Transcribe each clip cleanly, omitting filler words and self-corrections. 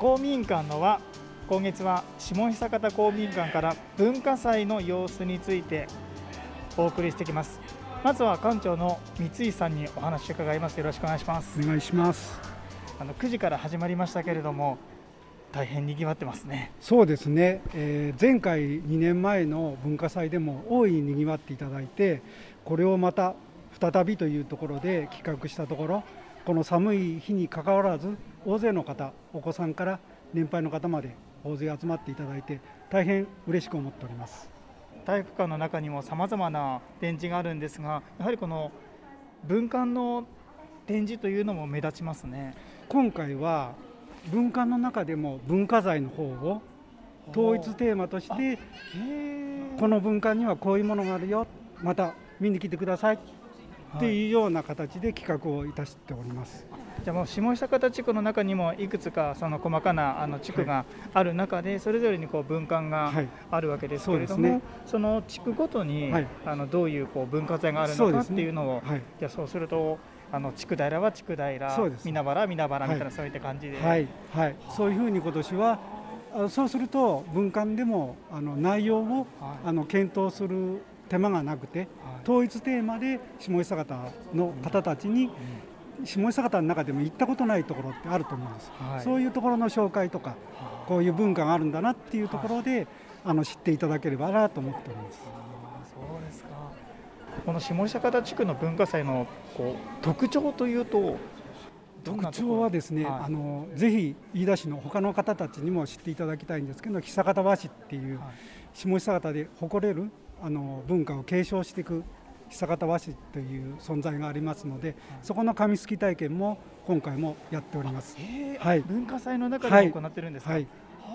公民館の輪、今月は下久方公民館から文化祭の様子についてお送りしてきます。まずは館長の三井さんにお話を伺います。よろしくお願いします。 お願いします。 9時から始まりましたけれども、大変にぎわってますね。 そうですね、前回2年前の文化祭でも大いににぎわっていただいて、これをまた再びというところで企画したところ、この寒い日にかかわらず大勢の方、お子さんから年配の方まで大勢集まっていただいて、大変嬉しく思っております。 体育館の中にもさまざまな展示があるんですが、やはりこの文館の展示というのも目立ちますね。 今回は文館の中でも文化財の方を統一テーマとして、この文館にはこういうものがあるよ、また見に来てくださいっていうような形で企画をいたしております。 じゃあもう下久方地区の中にもいくつかその細かな地区がある中で、それぞれにこう文館があるわけですけれども、その地区ごとにどういう文化財があるのかっていうのを、じゃあそうすると地区平は地区平、稲原は稲原みたいな、そういった感じで、 そういうふうに今年はそうすると文館でも内容を検討する手間がなくて、統一テーマで下久方の方たちに、下久方の中でも行ったことないところってあると思うんです、そういうところの紹介とか、こういう文化があるんだなっていうところで、知っていただければなと思っております。 そうですか。この下久方地区の文化祭の特徴というと、 特徴はですね、ぜひ飯田市の他の方たちにも知っていただきたいんですけど、久方和紙っていう下久方で誇れる文化を継承していく久方和紙という存在がありますので、そこの紙すき体験も今回もやっております。 文化祭の中で行ってるんですか。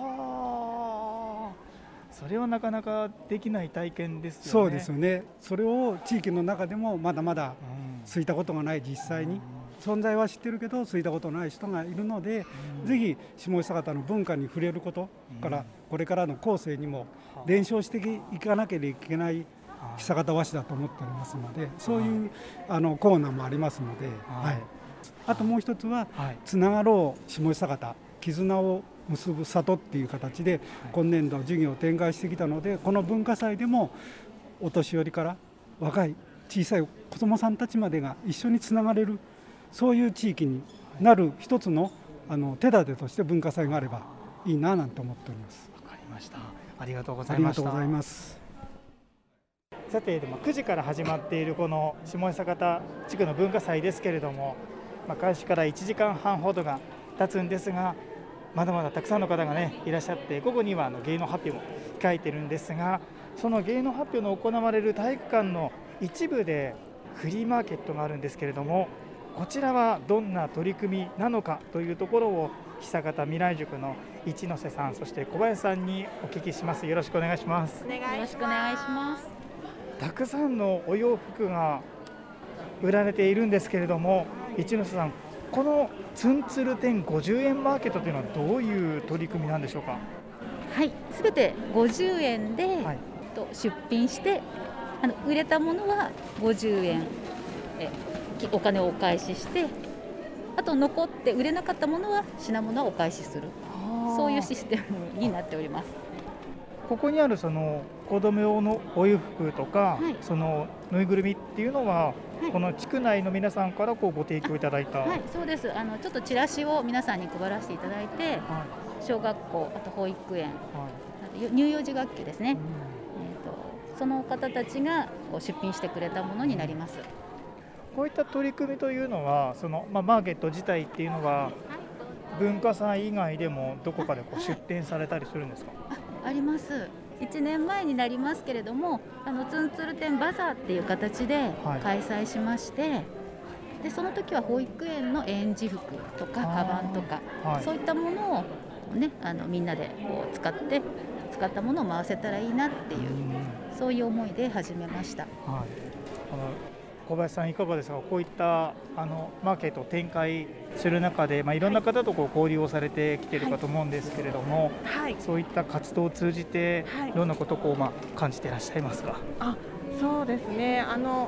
それはなかなかできない体験ですよね。 そうですよね。それを地域の中でもまだまだすいたことがない、実際に存在は知ってるけどすいたことない人がいるので、ぜひ下久方の文化に触れることから、これからの後世にも伝承していかなければいけない久方和紙だと思っておりますので、そういうコーナーもありますので、あともう一つは、つながろう下久方、絆を結ぶ里っていう形で今年度授業を展開してきたので、この文化祭でもお年寄りから若い小さい子どもさんたちまでが一緒につながれる、そういう地域になる一つの手立てとして文化祭があればいいななんて思っております。 わかりました。ありがとうございました。 ありがとうございます。 さて、9時から始まっているこの下久方地区の文化祭ですけれども、開始から1時間半ほどが経つんですが、まだまだたくさんの方がいらっしゃって、午後には芸能発表も控えているんですが、その芸能発表の行われる体育館の一部でフリーマーケットがあるんですけれども、こちらはどんな取り組みなのかというところを久方未来塾の一ノ瀬さん、そして小林さんにお聞きします。よろしくお願いします。 よろしくお願いします。 たくさんのお洋服が売られているんですけれども、一ノ瀬さん、このツンツル店50円マーケットというのはどういう取り組みなんでしょうか。 はい、すべて50円で、出品して、売れたものは50円お金をお返しして、あと残って売れなかったものは品物をお返しする、そういうシステムになっております。 ここにあるその子供用のお洋服とか、そのぬいぐるみっていうのは、この地区内の皆さんからご提供いただいた。 そうです。ちょっとチラシを皆さんに配らせていただいて、小学校、あと保育園、乳幼児学級ですね、その方たちが出品してくれたものになります。 こういった取り組みというのは、そのマーケット自体っていうのは、文化祭以外でもどこかで出展されたりするんですか。 あります。1年前になりますけれども、ツンツル展バザーっていう形で開催しまして、でその時は保育園の園児服とかカバンとか、そういったものをみんなで使ったものを回せたらいいなっていう、そういう思いで始めました。 小林さんいかがですか。こういったマーケットを展開する中で、いろんな方と交流をされてきているかと思うんですけれども、そういった活動を通じてどんなことを感じていらっしゃいますか。 そうですね、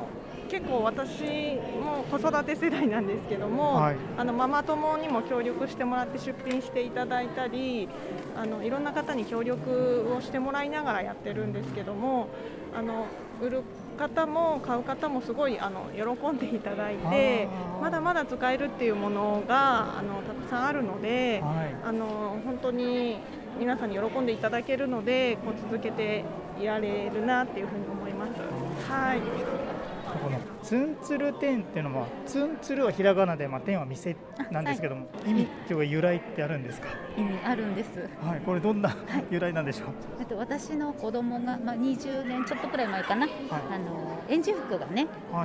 結構私も子育て世代なんですけども、はい、ママ友にも協力してもらって出品していただいたり、いろんな方に協力をしてもらいながらやってるんですけども、売る方も買う方もすごい喜んでいただいて、まだまだ使えるっていうものがたくさんあるので、はい、本当に皆さんに喜んでいただけるのでこう続けていられるなっていうふうに思います。はい、 このツンツル天っていうのは、ツンツルはひらがなで、天は店なんですけども、はい、意味っていうか由来ってあるんですか？ 意味あるんです。 はい、これどんな由来なんでしょう？ 私の子供が、20年ちょっとくらい前かな、はい、園児服がね、はい、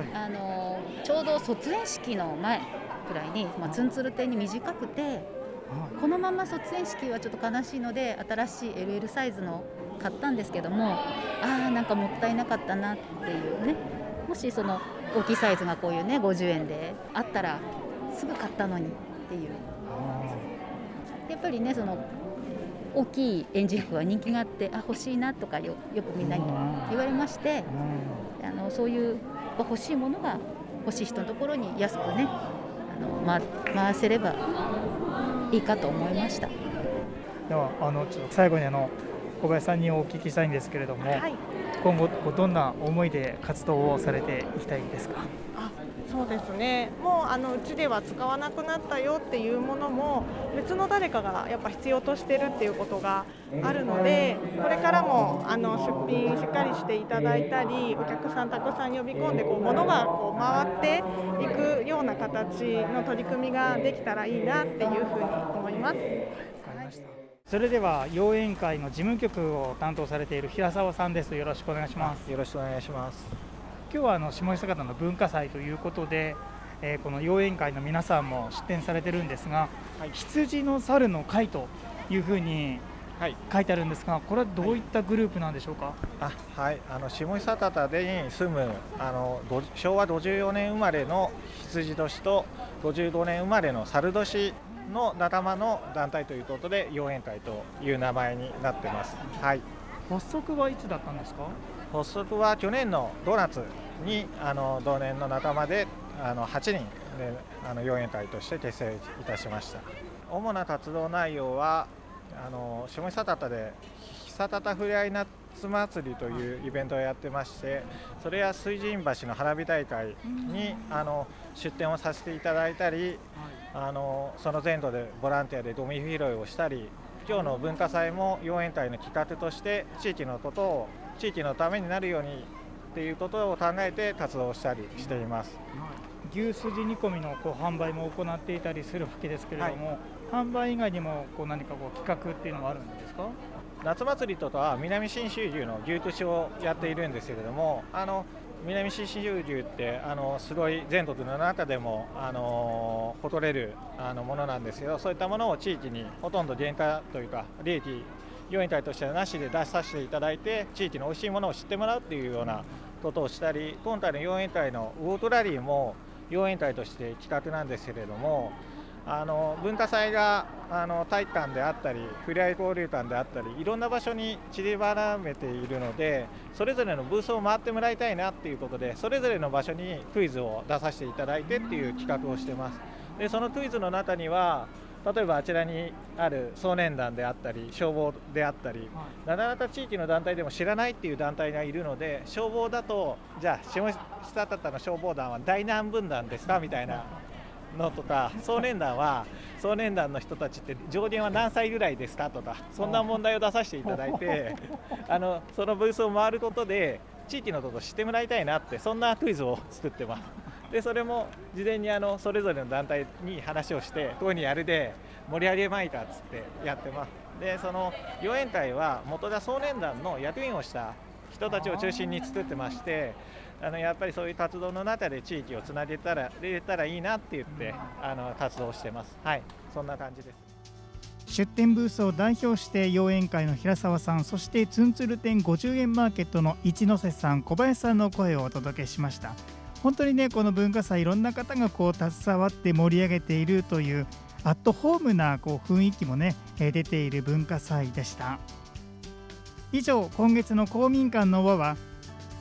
ちょうど卒園式の前くらいに、ツンツル天に短くて、このまま卒園式はちょっと悲しいので新しい LL サイズの買ったんですけども、なんかもったいなかったなっていうね、もしその大きいサイズがこういうね50円であったらすぐ買ったのにっていう。やっぱりね、その大きい園児服は人気があって、欲しいなとか よくみんなに言われまして、そういう欲しいものが欲しい人のところに安くね回せればいいかと思いました。 ではちょっと最後に小林さんにお聞きしたいんですけれども、はい、今後どんな思いで活動をされていきたいですか？ そうですね、もううちでは使わなくなったよっていうものも別の誰かがやっぱ必要としてるっていうことがあるので、これからも出品しっかりしていただいたり、お客さんたくさん呼び込んで物が回っていくような形の取り組みができたらいいなっていうふうに思います。わかりました。それでは妖艶会の事務局を担当されている平沢さんです。よろしくお願いします。 よろしくお願いします。 今日は下久方の文化祭ということで、この妖艶会の皆さんも出展されてるんですが、はい、羊の猿の会というふうに書いてあるんですが、これはどういったグループなんでしょうか？ はい、下久方で住む昭和54年生まれの羊年と55年生まれの猿年の仲間の団体ということで妖艶会という名前になってます。はい、 発足はいつだったんですか？ 発足は去年の5月に同年の仲間で8人で妖艶会として結成いたしました。主な活動内容は下久方で久方ふれあい夏祭りというイベントをやってまして、それや水神橋の花火大会に出展をさせていただいたり、その前後でボランティアでゴミ拾いをしたり、今日の文化祭も妖艶会の企画として地域のことを地域のためになるようにっていうことを考えて活動したりしています。 牛すじ煮込みの販売も行っていたりするわけですけれども、はい、販売以外にも何か企画っていうのはあるんですか？ 夏祭りとかは南信州牛の牛串をやっているんですけれども、南信州牛ってすごい全国の中でも誇れるものなんですけど、そういったものを地域にほとんど原価というか利益妖艶会としてはなしで出させていただいて、地域の美味しいものを知ってもらうというようなことをしたり、今回の妖艶会のウォートラリーも妖艶会として企画なんですけれども、文化祭が体育館であったりふれあい交流館であったりいろんな場所に散りばらめているので、それぞれのブースを回ってもらいたいなっていうことで、それぞれの場所にクイズを出させていただいてっていう企画をしてます。でそのクイズの中には例えばあちらにある総年団であったり消防であったり、なかなか地域の団体でも知らないっていう団体がいるので、消防だとじゃあ下久方の消防団は大何分団ですかみたいなのとか、総年団は総年団の人たちって上限は何歳ぐらいですかとか、そんな問題を出させていただいてそのブースを回ることで地域のことを知ってもらいたいなって、そんなクイズを作ってます。でそれも事前にそれぞれの団体に話をして、こういうふうにやるで盛り上げまいかっつってやってます。でその妖艶会は元田総年団の役員をした人たちを中心に作ってまして、やっぱりそういう活動の中で地域をつなげたらいいなって言って活動してます。はい、そんな感じです。 出店ブースを代表して妖艶会の平沢さん、そしてツンツル店50円マーケットの一ノ瀬さん、小林さんの声をお届けしました。本当にね、この文化祭いろんな方が携わって盛り上げているというアットホームな雰囲気もね出ている文化祭でした。以上、今月の公民館の輪は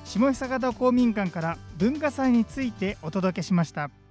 下久方公民館から文化祭についてお届けしました。